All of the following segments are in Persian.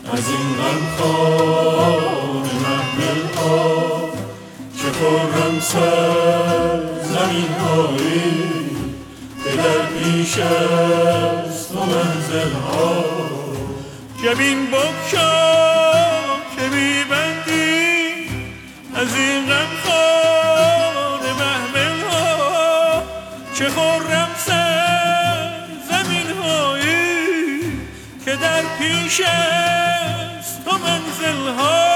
از این غمخوار محمل ها چه خرم سر زمین هایی که در پیش است و منزل ها. جبین بگشا که میبندی از این غمخوار محمل ها چه خرم سر زمین هایی که در پیش است و منزل ها.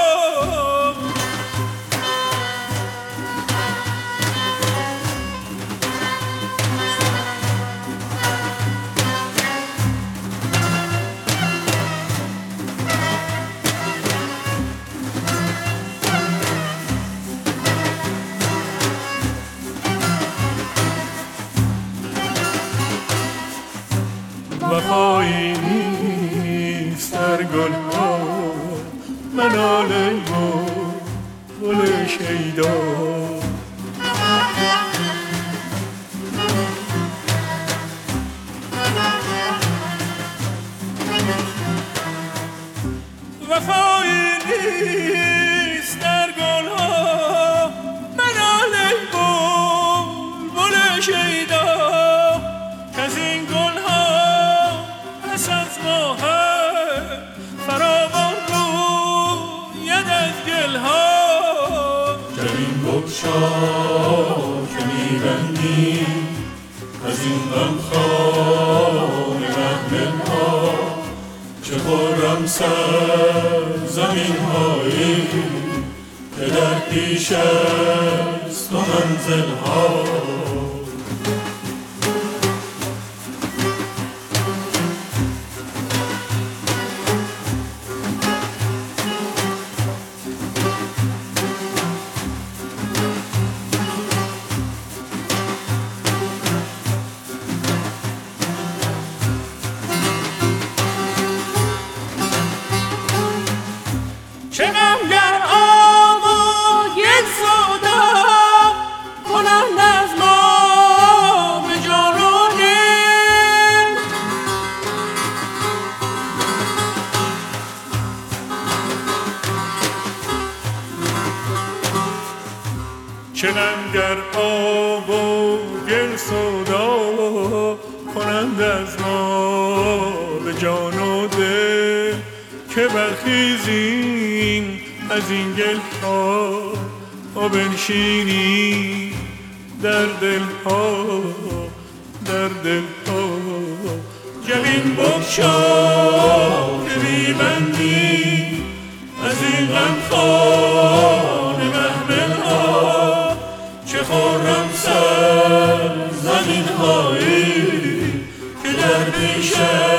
وفایی نیست در گل ها منال گل شیدا. وفایی نیست در گل ها منال گل شیدا کز این گل از ما فراوان روید از گل ها. جبین بگشا که میبندی از این غمخوار محمل ها چه خرم سر زمین هایی که در پیش است و منزل ها. چه غمگر آب و یک سودا کنند از ما به جان و دل. چه غمگر آب و گل سودا کنند از ما به جان و دل که برخیزیم از این گل ها و بنشینیم در دل ها در دل ها. جبین بگشا که میبندی از این غمخوار محمل ها چه خرم سر زمین هایی که در پیش